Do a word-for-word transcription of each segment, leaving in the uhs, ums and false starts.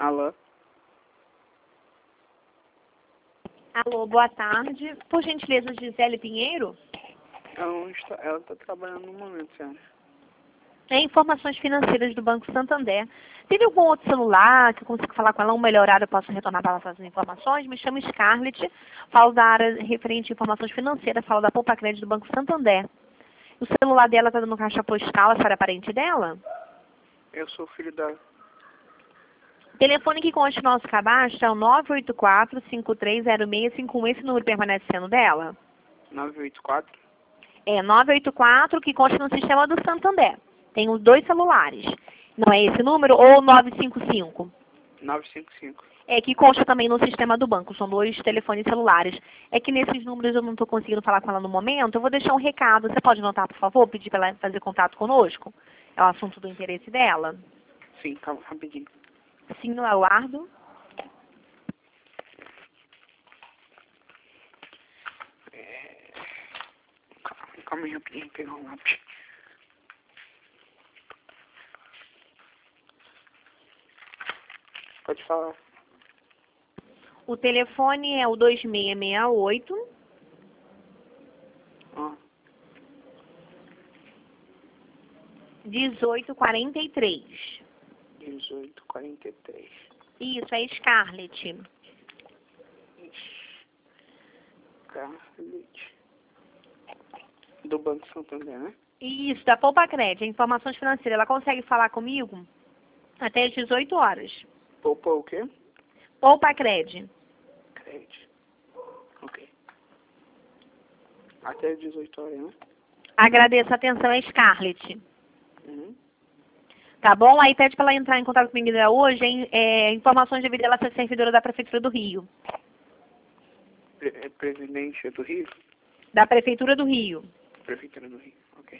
Alô? Alô, boa tarde. Por gentileza, Gisele Pinheiro? Ela não está, ela está trabalhando no momento, senhora. É informações financeiras do Banco Santander. Teria algum outro celular que eu consiga falar com ela, um melhor horário eu posso retornar para ela essas informações? Me chamo Scarlett, falo da área referente a informações financeiras, falo da Poupa Crédito do Banco Santander. O celular dela está dando caixa postal, a senhora é parente dela? Eu sou filho dela. O telefone que consta no nosso cadastro é o nove oito quatro, cinco três zero seis cinco um. Esse número permanece sendo dela? nove oito quatro? É nove oito quatro, que consta no sistema do Santander. Tem os dois celulares. Não é esse número? Ou nove cinco cinco? nove cinco cinco. É, que consta também no sistema do banco. São dois telefones celulares. É que nesses números eu não estou conseguindo falar com ela no momento. Eu vou deixar um recado. Você pode anotar, por favor? Pedir para ela fazer contato conosco? É o assunto do interesse dela. Sim, calma, rapidinho. Sim, eu aguardo. É... Calma, calma aí, rapidinho, pegar um lápis. Pode falar. O telefone é o dois seis seis oito. Ó, dezoito quarenta e três. dezoito quarenta e três. Isso, é Scarlett. Scarlett. Do Banco Santander, né? Isso, da Poupa Crédito, informações financeiras. Ela consegue falar comigo até às dezoito horas. Poupa o quê? Poupa Crédito. Crédito. Ok. Até dezoito horas, né? Agradeço a atenção, é Scarlett. Uhum. Tá bom? Aí pede para ela entrar em contato comigo hoje, hein? É, informações devido a ela ser servidora da Prefeitura do Rio. Pre é Presidente do Rio? Da Prefeitura do Rio. Prefeitura do Rio, ok.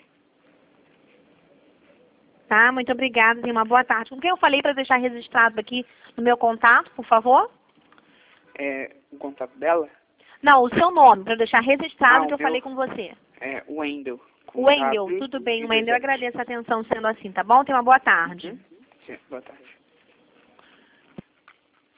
Tá? Muito obrigada, tenha uma boa tarde. Com quem eu falei para deixar registrado aqui no meu contato, por favor? É o contato dela? Não, o seu nome, para deixar registrado Ah, que eu o meu? falei com você. É Wendel. Com Wendel, W tudo bem, e Wendel, eu dois L's. agradeço a atenção sendo assim, tá bom? Tenha uma boa tarde. Uhum. Sim, boa tarde.